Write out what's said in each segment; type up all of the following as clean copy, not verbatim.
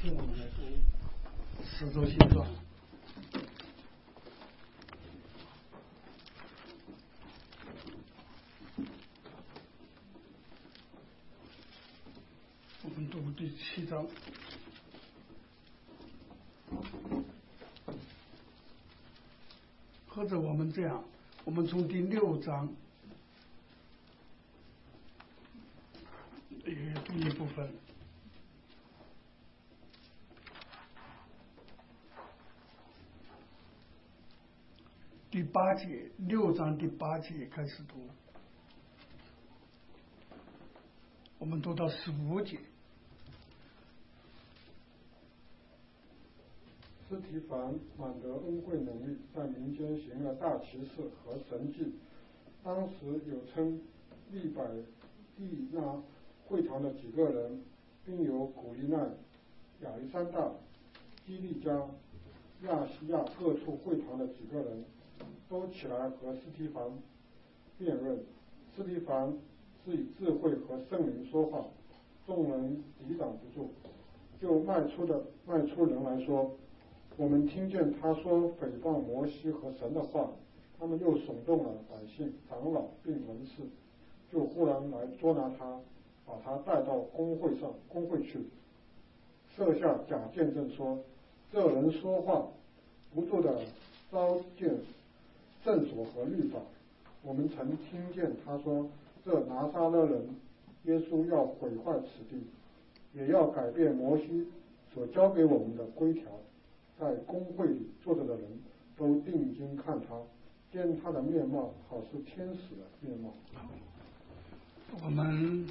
请我们来读使徒行传。我们读第7章。或者我们这样，我们从第6章读一部分。第8节，6章第8节开始读，我们读到15节。 司提反满得恩惠能力，在民间行了大奇事和神迹。当时有称利百利那会堂的几个人，并有古利奈、亚历山大、基利加、亚细亚各处会堂的几个人，都起来和司提反辩论。司提反是以智慧和圣灵说话，众人抵挡不住。就卖出人来说，我们听见他说诽谤摩西和神的话，他们又耸动了百姓、长老并文士，就忽然来捉拿他，把他带到公会去，设下假见证说，这人说话不住的糟践圣所和律法。我们曾听见他说，这拿撒勒人耶稣要毁坏此地，也要改变摩西所交给我们的规条。在公会里坐着的人都定睛看他，见他的面貌好似天使的面貌。 我们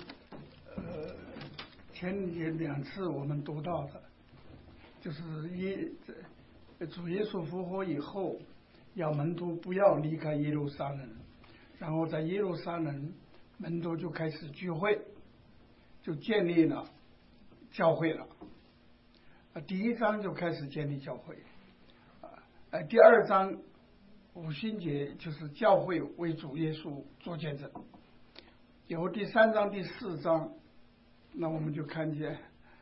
前2次我们读到的，就是主耶稣复活以后，要门徒不要离开耶路撒冷，然后在耶路撒冷门徒就开始聚会，就建立了教会了。第1章就开始建立教会，第2章五旬节就是教会为主耶稣做见证。以后第3章、第4章，那我们就看见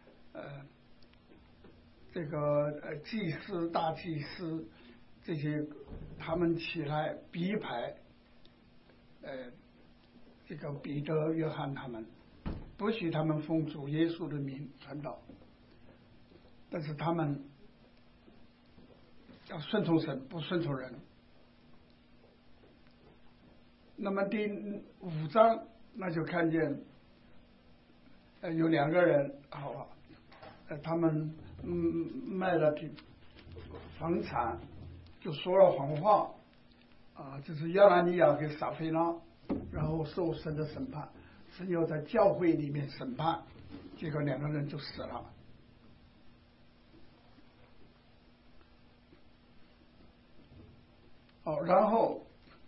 这个祭司、大祭司这些他们起来逼迫这个彼得、约翰他们，不许他们奉主耶稣的名传道。但是他们要顺从神，不顺从人。那么第5章，那就看见有2个人，他们卖了房产，就说了谎话，就是亚拿尼亚跟撒非拉，然后受神的审判，神要在教会里面审判，结果2个人就死了。然后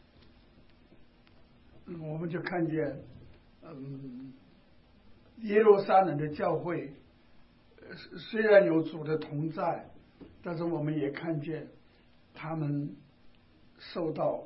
我们就看见耶路撒冷的教会虽然有主的同在，但是我们也看见他们受到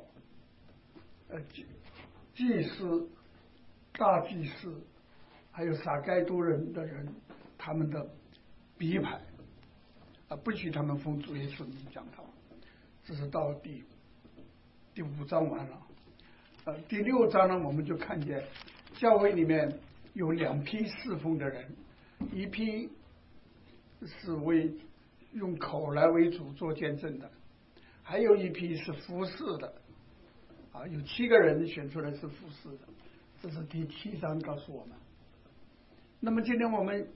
祭司、大祭司还有撒该多人的人他们的逼迫，不许他们奉主耶稣名讲道。这是到第5章完了。第6章呢，我们就看见教会里面有2批侍奉的人，一批是用口来为主做见证的，还有一批是服侍的，有7个人选出来是服侍的，这是第7章告诉我们。那么今天我们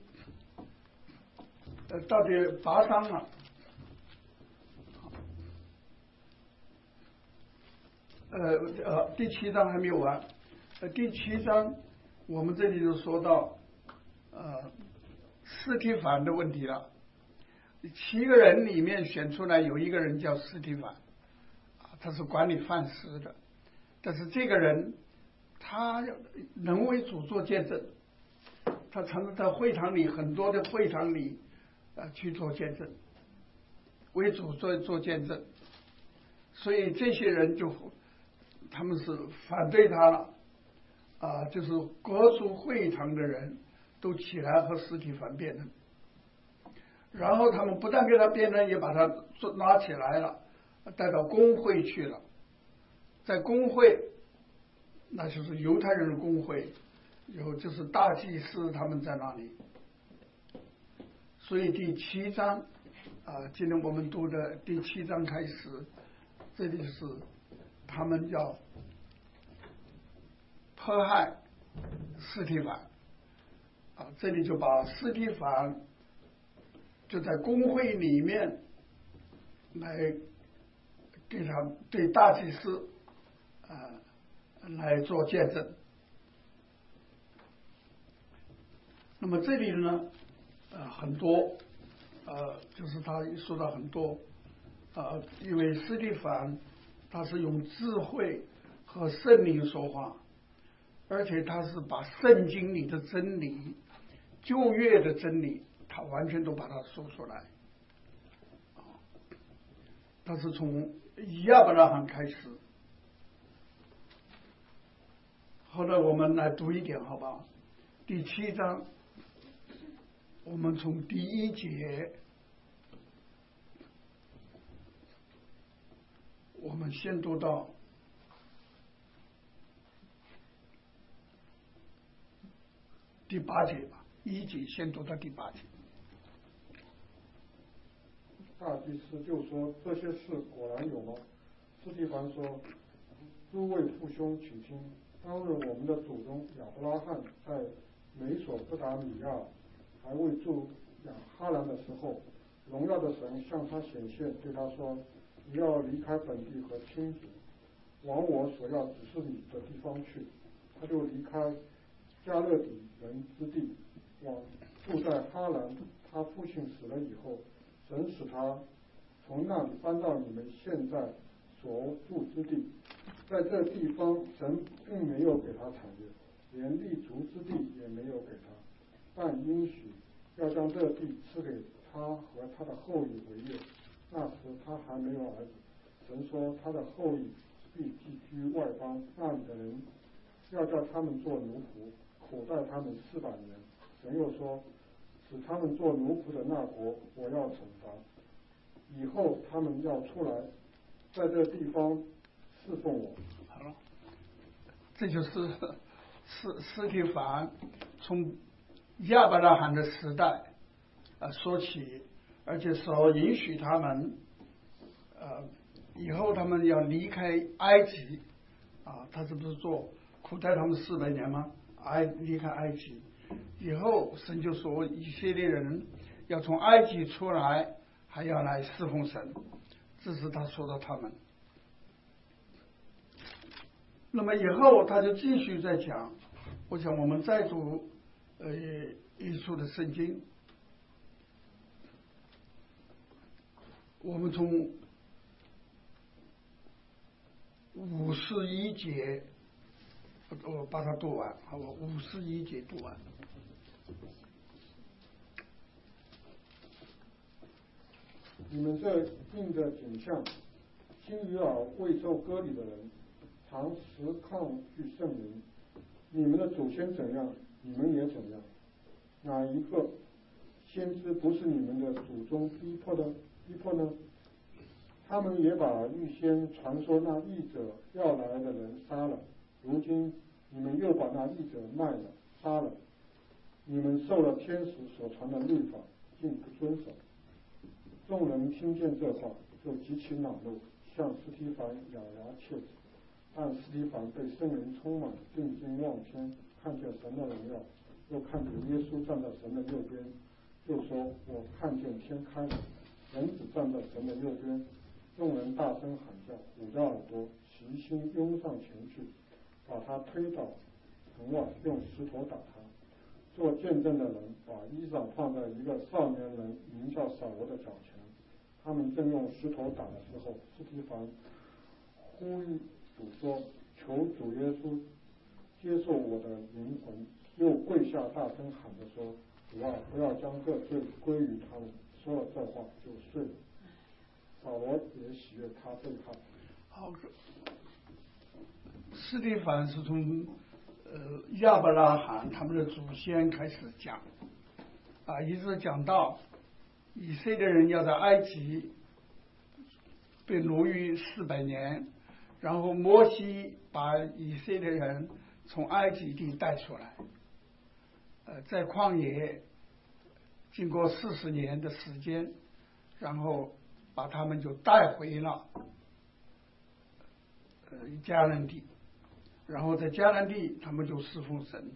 到第8章了。第7章还没有完。第7章我们这里就说到司提反的问题了。7个人里面选出来有1个人叫司提反，他是管理饭食的，但是这个人他能为主做见证，他常在会堂里很多的会堂里去做见证，为主做见证，所以这些人他们是反对他了，就是各处会堂的人都起来和司提反辩论。 然后他们不但给他辨认，也把他拿起来了，带到公会去了。在公会，那就是犹太人的公会，就是大祭司他们在那里。所以第7章今天我们读的第7章开始，这里是他们要迫害司提反这里就把司提反就在公会里面来给他对大祭司来做见证。那么这里呢很多就是他说到很多因为司提反他是用智慧和圣灵说话，而且他是把圣经里的真理、旧约的真理，他完全都把它说出来。他是从亚伯拉罕开始。后来我们来读一点好不好？第7章，我们从第1节，我们先读到第8节吧，1节先读到第8节。 大祭司就说：“这些事果然有吗？”司提反说：“诸位父兄，请听。当日我们的祖宗亚伯拉罕在美索不达米亚还未住亚哈兰的时候，荣耀的神向他显现，对他说：你要离开本地和亲族，往我所要指示你的地方去。他就离开加勒底人之地，住在哈兰。他父亲死了以后，神使他从那里搬到你们现在所住之地。在这地方，神并没有给他产业，连立足之地也没有给他，但应许要将这地赐给他和他的后裔为业。那时他还没有儿子。神说他的后裔必寄居外邦，那里的人要叫他们做奴仆，苦待他们400年。神又说，使他们做奴仆的那国，我要惩罚。以后他们要出来，在这地方侍奉我。 好了，这就是司提反从亚伯拉罕的时代说起，而且说允许他们以后他们要离开埃及他是不是苦待他们400年吗？离开埃及以后，神就说以色列人要从埃及出来，还要来侍奉神，这是他说的他们。那么以后他就继续在讲，我想我们再读一处的圣经，我们从51节，我把它读完，好吧，51节读完。 你们这应着景象，心与耳未受割礼的人，常时抗拒圣灵。你们的祖先怎样，你们也怎样。哪一个先知不是你们的祖宗逼迫呢？他们也把预先传说那义者要来的人杀了，如今你们又把那义者卖了杀了。你们受了天使所传的律法，竟不遵守。众人听见这话，就极其恼怒，向司提反咬牙切齿。但司提反被圣灵充满，定睛望天，看见神的荣耀，又看见耶稣站在神的右边，就说：我看见天开了，人子站在神的右边。众人大声喊叫，捂着耳朵，齐心拥上前去，把他推倒城外，用石头打他。做见证的人把衣裳放在一个少年人名叫扫罗的脚前。他们正用石头打的时候，司提反呼吁主说：求主耶稣接受我的灵魂。又跪下大声喊着说：主啊，不要将这罪归于他们。说了这话就睡了。扫罗也喜悦他被害。 好，司提反是从亚伯拉罕他们的祖先开始讲一直讲到以色列人要在埃及被奴役400年，然后摩西把以色列人从埃及地带出来，在旷野经过40年的时间，然后把他们就带回了迦南地，然后在迦南地他们就侍奉神。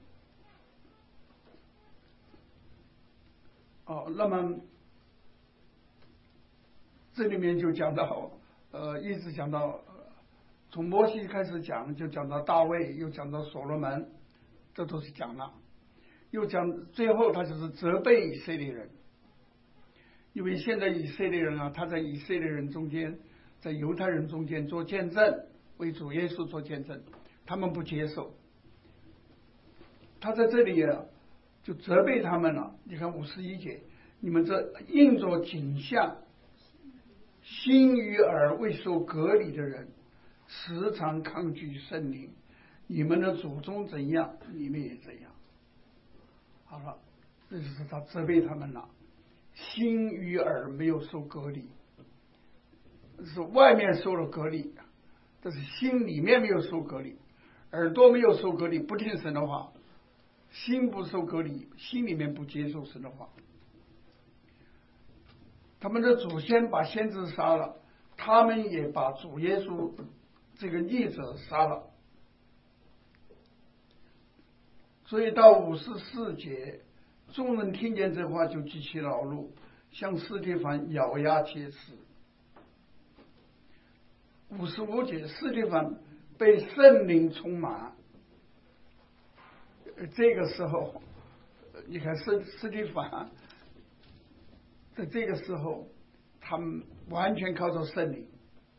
那么这里面就讲到一直讲到从摩西开始讲，就讲到大卫，又讲到所罗门，这都是讲了，又讲最后他就是责备以色列人，因为现在以色列人啊，他在以色列人中间，在犹太人中间做见证，为主耶稣做见证，他们不接受，他在这里啊就责备他们了。你看51节，你们这应着景象，心与耳未受隔离的人，时常抗拒圣灵，你们的祖宗怎样，你们也怎样。好了，这就是他责备他们了。心与耳没有受隔离，是外面受了隔离，但是心里面没有受隔离，耳朵没有受隔离，不听神的话，心不受隔离，心里面不接受神的话。他们的祖先把先知杀了，他们也把主耶稣这个逆者杀了。所以到54节，众人听见这话就极其恼怒，向司提反咬牙切齿。55节，司提反被圣灵充满。这个时候，你看司提反在这个时候，他们完全靠着圣灵。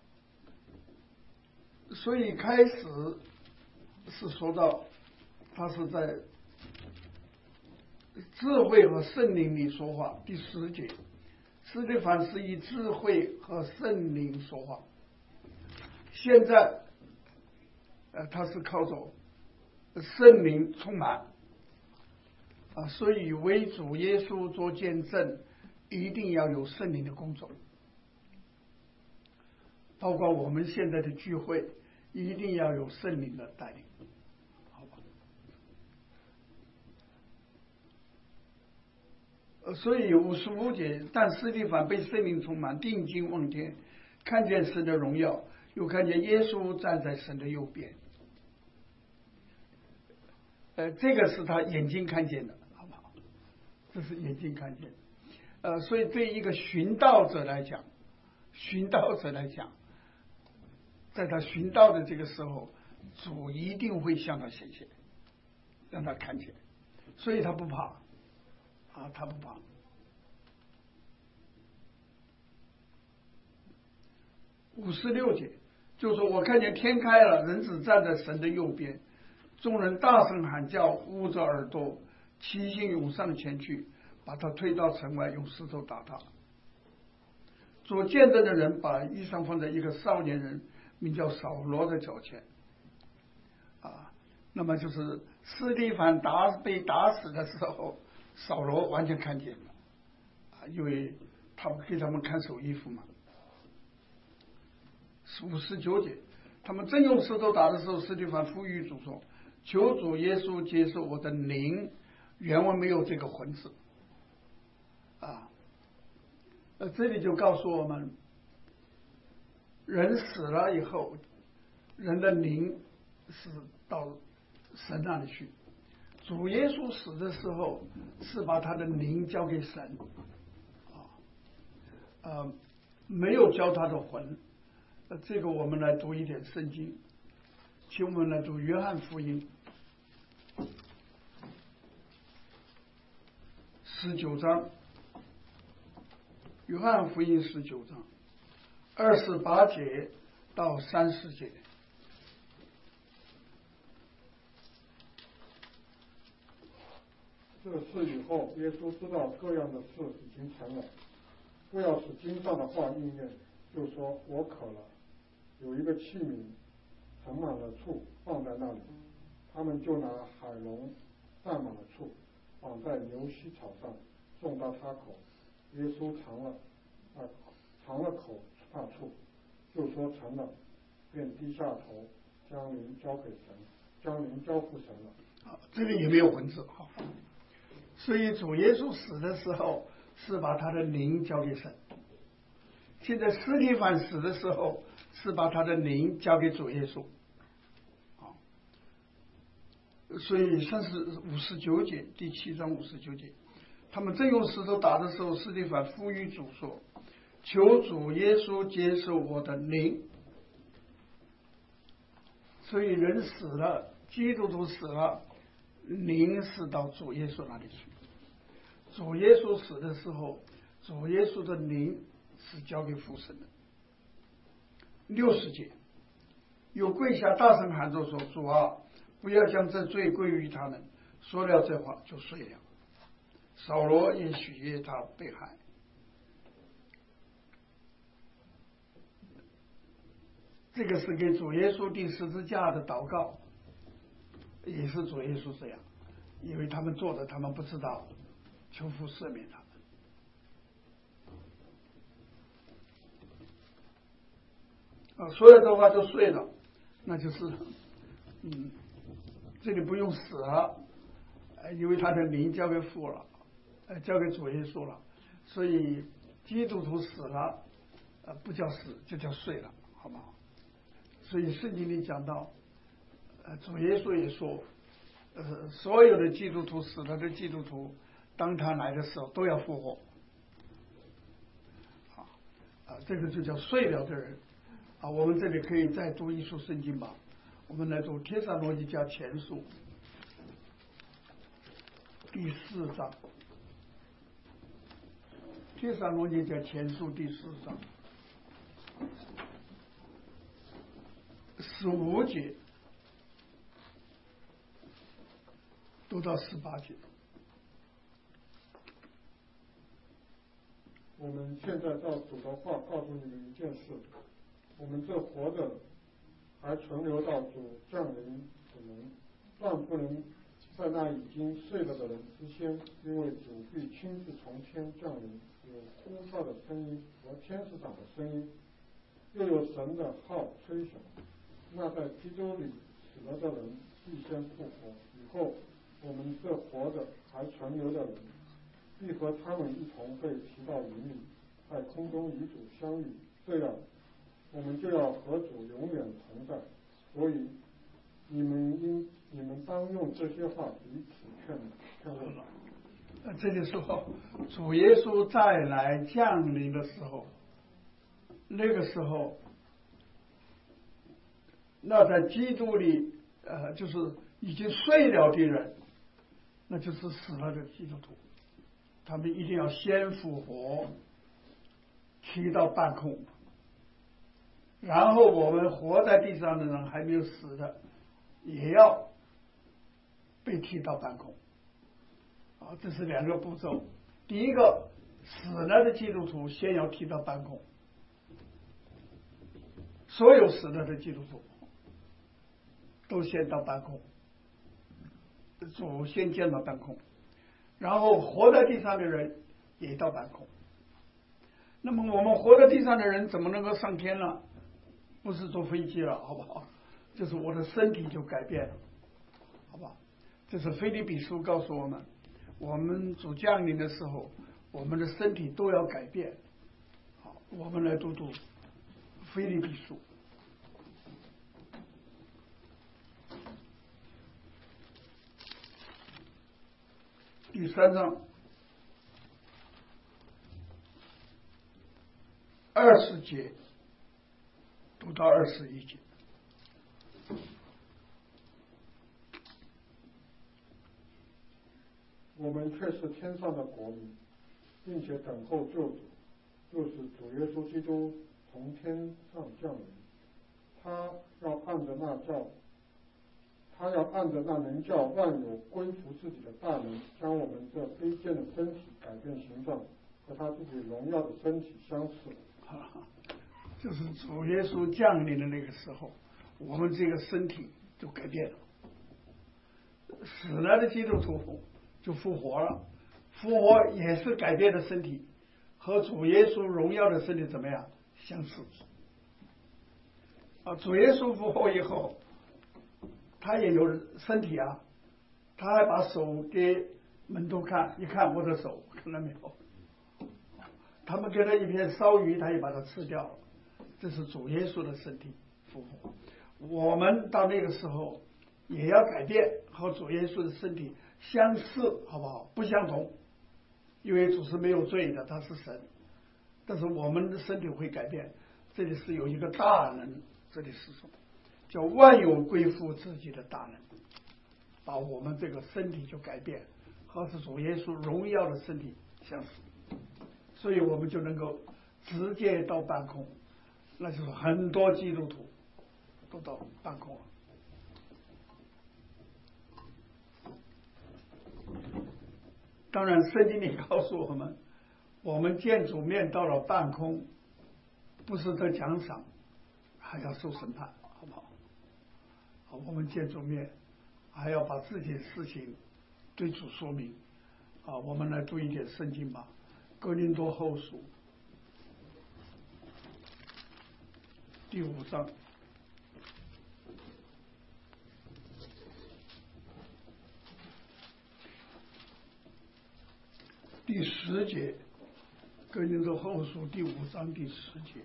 所以开始是说到他是在智慧和圣灵里说话。第10节，司提反是以智慧和圣灵说话。现在他是靠着圣灵充满所以为主耶稣做见证，一定要有圣灵的工作，包括我们现在的聚会，一定要有圣灵的带领，好吧？所以55节，但司提反被圣灵充满，定睛望天，看见神的荣耀，又看见耶稣站在神的右边。这个是他眼睛看见的，好不好？这是眼睛看见的。所以对一个寻道者来讲，在他寻道的这个时候，主一定会向他显现，让他看见，所以他不怕他不怕。56节就说，我看见天开了，人子站在神的右边，众人大声喊叫，捂着耳朵，齐心涌上前去，把他推到城外，用石头打他。做见证的人把衣裳放在一个少年人名叫扫罗的脚前那么就是司提反被打死的时候，扫罗完全看见了因为他给他们看守衣服嘛。59节，他们正用石头打的时候，司提反呼吁主说，求主耶稣接受我的灵。原文没有这个魂字这里就告诉我们，人死了以后，人的灵是到神那里去。主耶稣死的时候是把他的灵交给神没有交他的魂。这个我们来读一点圣经，请我们来读约翰福音19章，约翰福音19章28节到30节。 这事以后，耶稣知道各样的事已经成了，不要使经上的话应验，就说我渴了。有一个器皿盛满了醋放在那里，他们就拿海龙蘸满了醋，绑在牛膝草上，送到他口。 耶稣尝了口怕醋，就说成了，便低下头，将灵交付神了。 这里也没有文字，好，所以主耶稣死的时候是把他的灵交给神。现在司提反死的时候是把他的灵交给主耶稣。所以59节，第7章59节，他们正用石头打的时候，司提反呼吁主说：“求主耶稣接受我的灵。”所以人死了，基督徒死了，灵是到主耶稣那里去。主耶稣死的时候，主耶稣的灵是交给父神的。60节，有跪下大声喊着说：“主啊，不要将这罪归于他们。”说了这话就睡了。扫罗也许悦他被害。这个是给主耶稣钉十字架的祷告，也是主耶稣这样，因为他们做的他们不知道，求父赦免他们。说了这话就睡了，那就是这里不用死了，因为他的灵交给父了，交给主耶稣了，所以基督徒死了，不叫死，就叫睡了，好不好？所以圣经里讲到，主耶稣也说，所有的基督徒死了的基督徒，当他来的时候都要复活。这个就叫睡了的人。我们这里可以再读一处圣经吧，我们来读帖撒罗尼迦前书第4章，帖撒罗尼迦前书第4章15节读到18节。 我们现在照主的话告诉你们一件事：我们这活着还存留到主降临的人，断不能在那已经睡了的人之先，因为主必亲自从天降临，有呼哨的声音和天使长的声音，又有神的号吹响。那在基督里死了的人必先复活，以后我们这活着还存留的人，必和他们一同被提到云里，在空中与主相遇，这样我们就要和主永远同在。所以你们当用这些话彼此劝慰。 这里说主耶稣再来降临的时候，那个时候，那在基督里就是已经睡了的人，那就是死了的基督徒，他们一定要先复活，提到半空，然后我们活在地上的人还没有死的，也要被提到半空。这是2个步骤。第一个，死了的基督徒先要提到半空，所有死了的基督徒都先到半空，主先见到半空，然后活在地上的人也到半空。那么我们活在地上的人怎么能够上天呢？不是坐飞机了，好不好？就是我的身体就改变了，好不好？这是腓立比书告诉我们，我们主降临的时候，我们的身体都要改变。好，我们来读读腓立比书第3章20节读到21节。 我们却是天上的国民，并且等候救主，就是主耶稣基督从天上降临。他要按着那能叫万有归服自己的大能，将我们这卑贱的身体改变形状，和他自己荣耀的身体相似。 就是主耶稣降临的那个时候，我们这个身体就改变了。死了的基督徒就复活了，复活也是改变的身体， 和主耶稣荣耀的身体怎么样相似？主耶稣复活以后，他也有身体啊，他还把手给门徒看，一看我的手，看到没有？他们给他一片烧鱼，他也把它吃掉了。这是主耶稣的身体复活。我们到那个时候也要改变，和主耶稣的身体相似，好不好？不相同，因为主是没有罪的，他是神。但是我们的身体会改变。这里是有一个大能，这里是什么？叫万有归附自己的大能，把我们这个身体就改变，和是主耶稣荣耀的身体相似。所以我们就能够直接到半空，那就是很多基督徒都到半空了。当然圣经里告诉我们，我们见主面到了半空，不是得奖赏，还要受审判，好不好？好，我们见主面还要把自己的事情对主说明。我们来读一点圣经吧，哥林多后书第5章第10节，哥林多后书第5章第10节。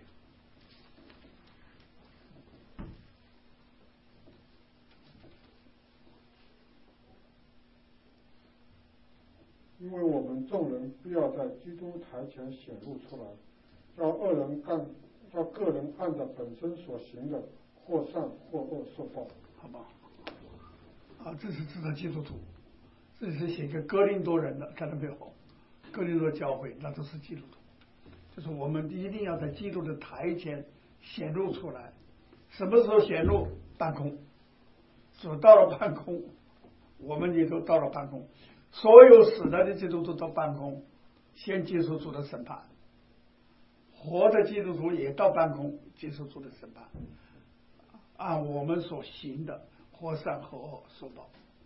因为我们众人必要在基督台前显露出来，叫个人按照本身所行的，或善或恶受报， 好吧？这是指的基督徒，这是写给哥林多人的，看到没有？哥林多教会那都是基督徒，就是我们一定要在基督的台前显露出来。什么时候显露？半空。主到了半空，我们也都到了半空。所有死了的基督徒到半空，先接受主的审判；活的基督徒也到半空，接受主的审判。按我们所行的，或善或恶受报。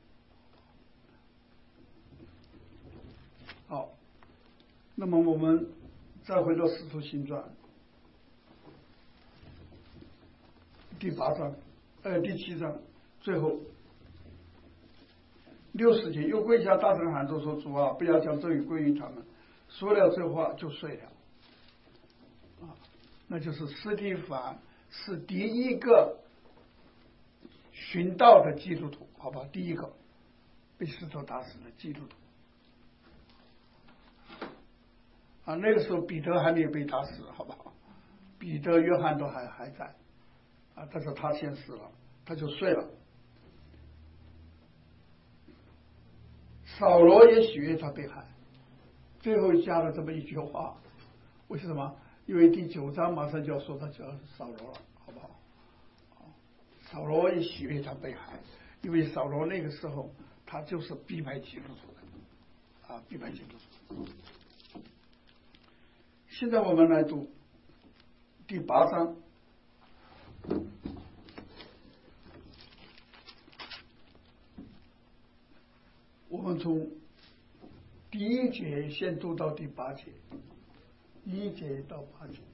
好，那么我们再回到《使徒行传》第7章最后60节，又跪下大声喊着说：“主啊，不要将这雨归于他们。”说了这话就睡了。那就是司提反是第一个寻道的基督徒，好吧？第一个被石头打死的基督徒。那个时候彼得还没有被打死，好不好？彼得、约翰都还在，但是他先死了，他就睡了。扫罗也许愿他被害，最后加了这么一句话，为什么？因为第9章马上就要说他叫扫罗了，好不好？扫罗也许愿他被害，因为扫罗那个时候他就是逼迫基督徒的，逼迫基督徒。现在我们来读第8章。我们从第1节先读到第8节，1节到8节。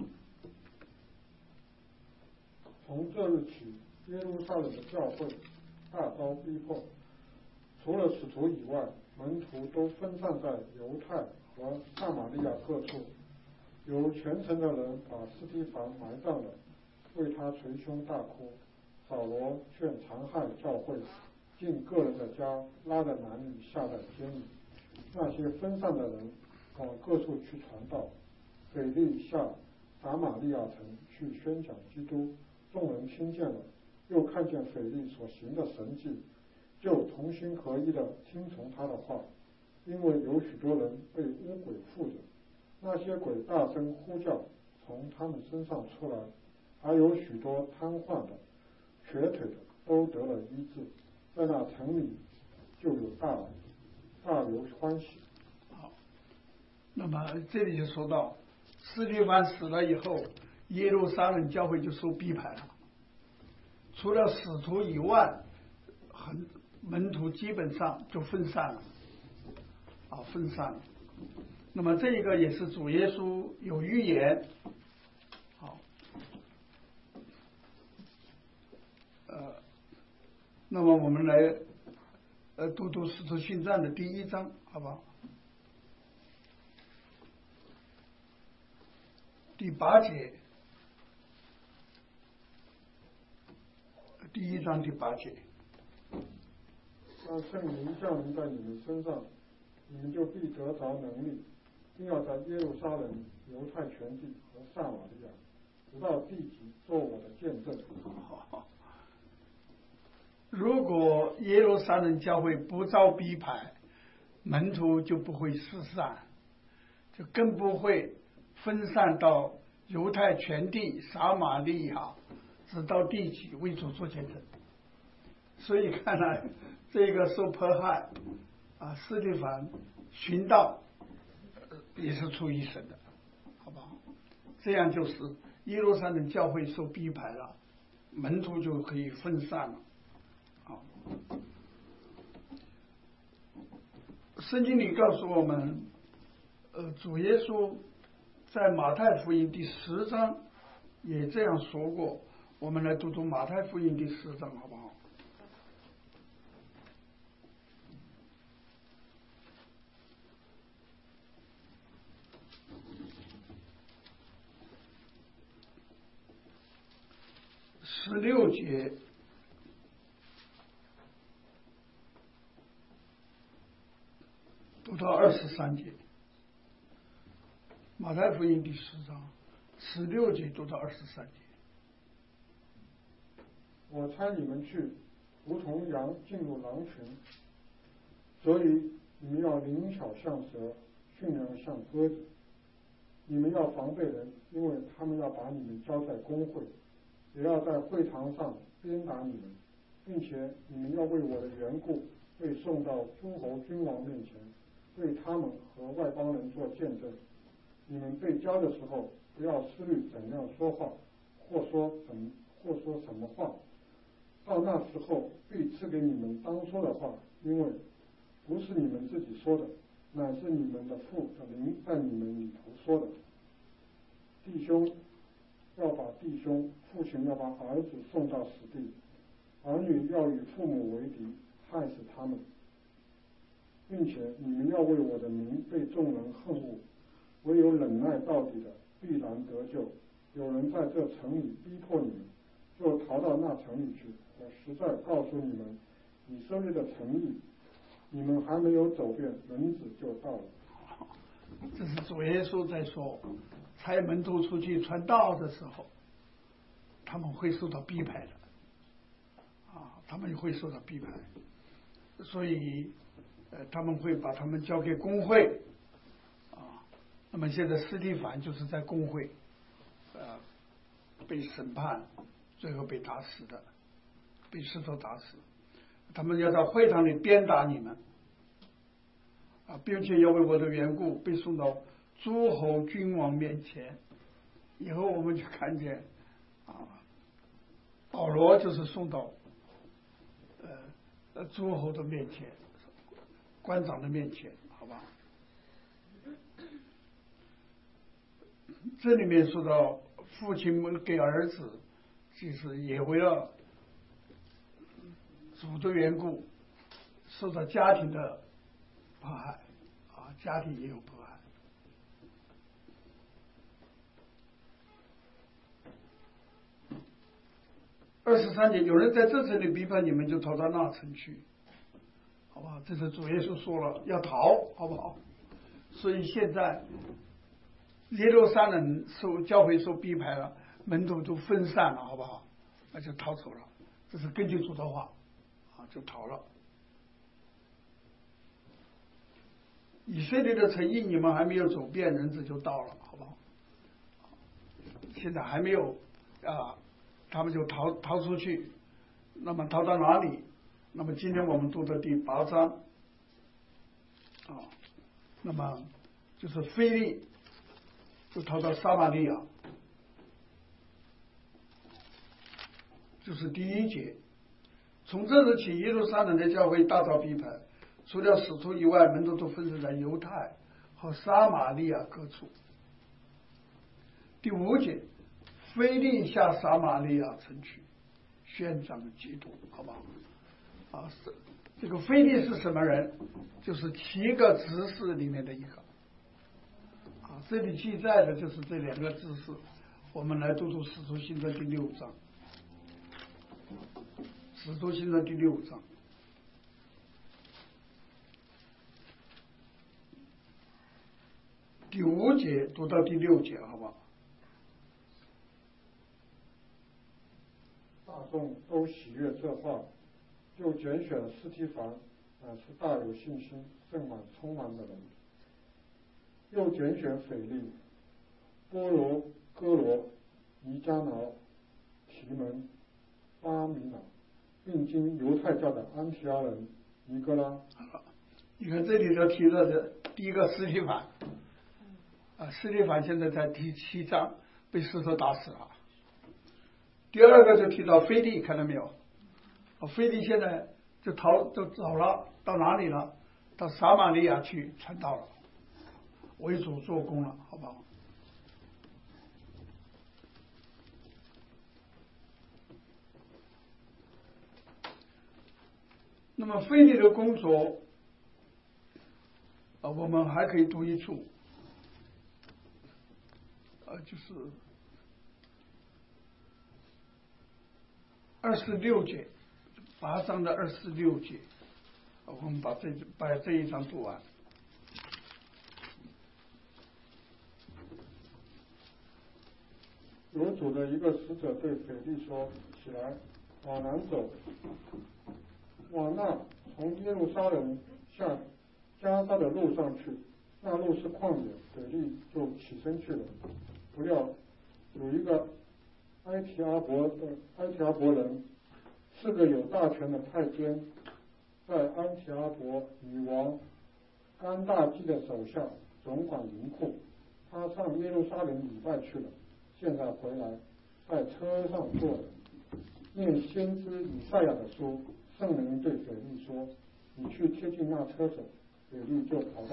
从这日起，耶路撒冷的教会大遭逼迫，除了使徒以外，门徒都分散在犹太和撒玛利亚各处。有虔诚的人把司提反埋葬了，为他捶胸大哭。扫罗却残害教会，进个人的家，拉着男女下在监里。那些分散的人往各处去传道。腓力下撒玛利亚城去宣讲基督，众人听见了，又看见腓力所行的神迹，就同心合一的听从他的话，因为有许多人被污鬼附着。那些鬼大声呼叫，从他们身上出来，还有许多瘫痪的、瘸腿的都得了医治。在那城里就有大流欢喜。 好，那么这里就说到，司提反死了以后，耶路撒冷教会就受逼迫了。除了使徒以外，门徒基本上就分散了，分散了。 那么这个也是主耶稣有预言。好，那么我们来读读《使徒行传》的第1章，好不好？第8节，第1章第8节。 当圣灵降临在你们身上，你们就必得着能力，并要在耶路撒冷、犹太全地和撒玛利亚，直到地极，做我的见证。 如果耶路撒冷教会不遭逼迫，门徒就不会四散，就更不会分散到犹太全地、撒玛利亚，直到地极，为主做见证。所以看来这个受迫害司提反殉道也是出于神的，好不好？这样就是耶路撒冷教会受逼迫了，门徒就可以分散了。好，圣经里告诉我们，主耶稣在马太福音第10章也这样说过。我们来读读马太福音第10章，好不好？16节读到23节，马太福音第10章16节读到23节。 我差你们去，如同羊进入狼群，所以你们要灵巧像蛇，驯良像鸽子。你们要防备人，因为他们要把你们交在公会，也要在会堂上鞭打你们，并且你们要为我的缘故被送到诸侯君王面前，对他们和外邦人做见证。你们被交的时候，不要思虑怎样说话，或说什么话。到那时候必赐给你们当说的话，因为不是你们自己说的，乃是你们的父的灵在你们里头说的。弟兄要把弟兄，父亲要把儿子送到死地，儿女要与父母为敌，害死他们。并且你们要为我的名被众人恨恶，唯有忍耐到底的必然得救。有人在这城里逼迫你们，就逃到那城里去。我实在告诉你们，以色列的城邑，你们还没有走遍，人子就到了。 这是主耶稣在说，差门徒出去传道的时候，他们会受到逼迫的，他们会受到逼迫，所以他们会把他们交给公会，那么现在司提反就是在公会被审判，最后被打死的，被石头打死。他们要在会堂里鞭打你们，并且要为我的缘故被送到诸侯君王面前。以后我们就看见保罗就是送到诸侯的面前，官长的面前，好吧？这里面说到父亲们给儿子，其实也为了主的缘故，受到家庭的迫害，家庭也有迫害。23节，有人在这城里逼迫你们，就逃到那城去，好不好？这是主耶稣说了要逃，好不好？所以现在耶路撒冷教会受逼迫了，门徒都分散了，好不好？那就逃走了。这是根据主的话就逃了。以色列的城邑你们还没有走遍，人子就到了，好不好？现在还没有他们就逃出去。那么逃到哪里？那么今天我们读的第8章那么就是腓利就逃到撒玛利亚，就是第1节。从这日起，耶路撒冷的教会大遭逼迫，除了使徒以外，门徒都分散在犹太和撒玛利亚各处。第5节，腓力下撒玛利亚城去，宣讲基督，好吧？这个腓力是什么人？就是7个执事里面的一个。这里记载的就是这2个执事。我们来读读《使徒行传》第6章，《使徒行传》第6章。第5节读到第6节，好不好？ 大众都喜悦这话，就拣选司提反，是大有信心、圣满充满的人；又拣选腓力、波罗、哥罗、尼加挠、提门、巴米拿，并经犹太教的安提阿人尼哥拉。 你看这里头提到的第一个司提反，司提反现在在第7章被石头打死了。第2个就提到腓力，看到没有？腓力现在就走了，到哪里了？到撒玛利亚去传道了，为主做工了，好不好？那么腓力的工作，我们还可以读一处，就是26节，8章的26节，我们把这一章读完。 有主的一个使者对腓力说：“起来，往南走，往那从耶路撒冷下加沙的路上去。那路是旷野。”腓力就起身去了。不料有一个埃提阿伯人，是个有大权的太监，在安提阿伯女王甘大基的手下总管银库。他上耶路撒冷礼拜去了，现在回来，在车上坐着，念先知以赛亚的书。圣灵对腓力说：“你去贴近那车走。”腓力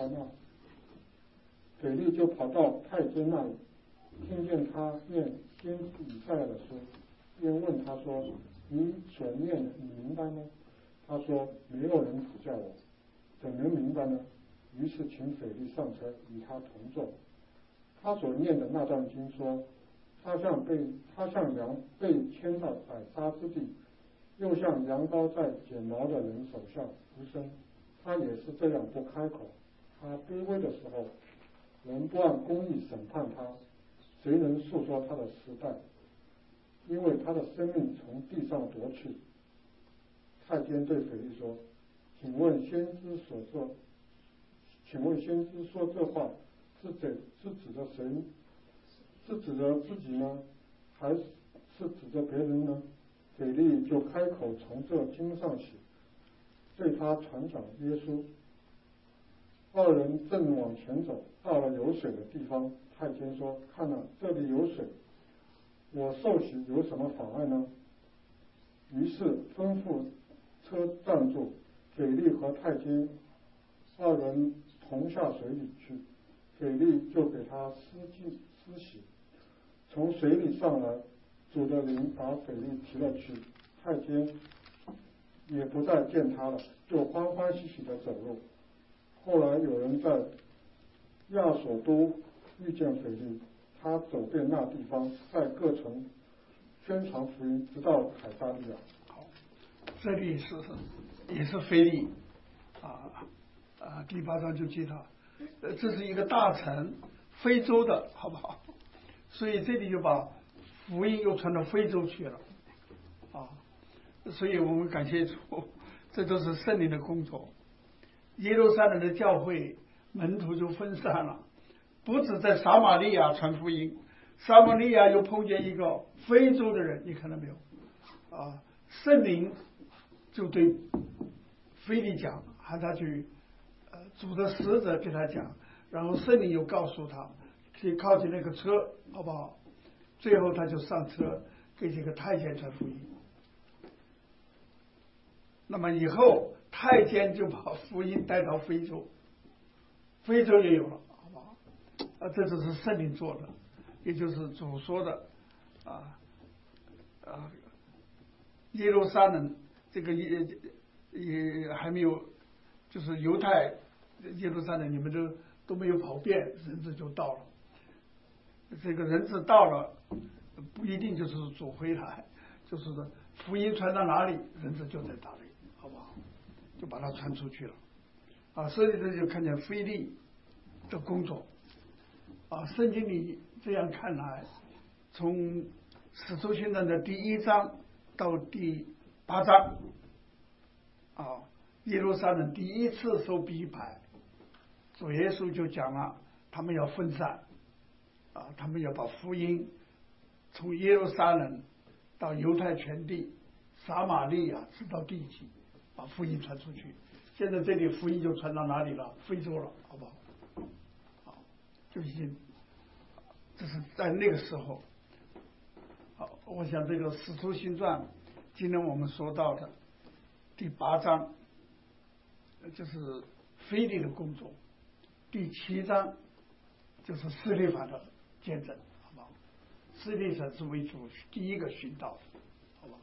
就跑到太监那里，听见他念先知以赛亚的书，便问他说：“你所念的，你明白吗？”他说：“没有人指教我，怎能明白呢？”于是请腓力上车，与他同坐。他所念的那段经说：“他像羊被牵到宰杀之地，又像羊羔在剪毛的人手下无声。他也是这样不开口。他卑微的时候，人不按公义审判他，谁能诉说他的时代？因为他的生命从地上夺去。”太监对腓力说：“请问先知说这话是指着谁？是指着自己呢，还是指着别人呢？”腓力就开口从这经上写，对他传讲耶稣。2人正往前走，到了有水的地方，太监说：“看了，这里有水，我受洗有什么妨碍呢？”于是吩咐车站住，腓力和太监2人同下水里去，腓力就给他施洗。从水里上来，主的灵把腓力提了去，太监也不再见他了，就欢欢喜喜地走路。后来有人在亚索都遇见腓力，他走遍那地方，在各城宣传福音，直到凯撒利亚。 好，这里也是腓力第8章就记到，这是一个大城，非洲的，好不好？所以这里就把福音又传到非洲去了所以我们感谢主，这都是圣灵的工作。耶路撒冷的教会门徒就分散了，不止在撒玛利亚传福音，撒玛利亚又碰见一个非洲的人，你看到没有圣灵就对腓力讲，喊他去主的使者给他讲，然后圣灵又告诉他可以靠近那个车，好不好？最后他就上车给这个太监传福音。那么以后太监就把福音带到非洲，非洲也有了，好这就是圣灵做的，也就是主说的耶路撒冷这个也还没有，就是犹太耶路撒冷你们都没有跑遍，人子就到了。这个人子到了，不一定就是主回来，就是福音传到哪里，人子就在哪里，好不好？就把它传出去了。所以这就看见腓利的工作。圣经里这样看来，从使徒行传的第1章到第8章，耶路撒冷第一次受逼迫，主耶稣就讲了，他们要分散，他们要把福音从耶路撒冷到犹太全地、撒玛利亚直到地极，把福音传出去。现在这里福音就传到哪里了？非洲了，好不好？就已经，这是在那个时候。我想这个《使徒行传》，今天我们说到的第8章，就是腓利的工作；第7章就是司提反的见证，好不好？司提反是为主第一个殉道的，好不好？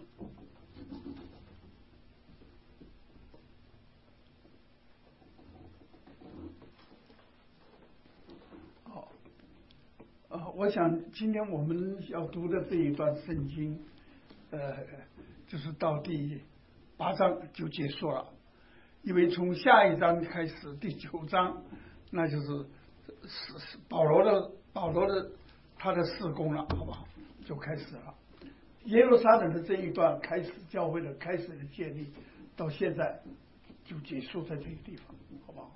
我想今天我们要读的这一段圣经，就是到第8章就结束了，因为从下一章开始第9章，那就是保罗的他的事工了，好不好？就开始了。耶路撒冷的这一段开始教会的开始的建立，到现在就结束在这个地方，好不好？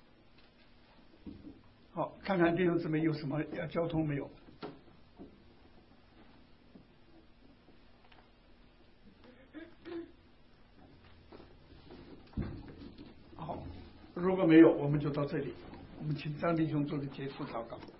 好，看看弟兄姊妹有什么要交通没有？好，如果没有，我们就到这里。我们请张弟兄做个结束祷告。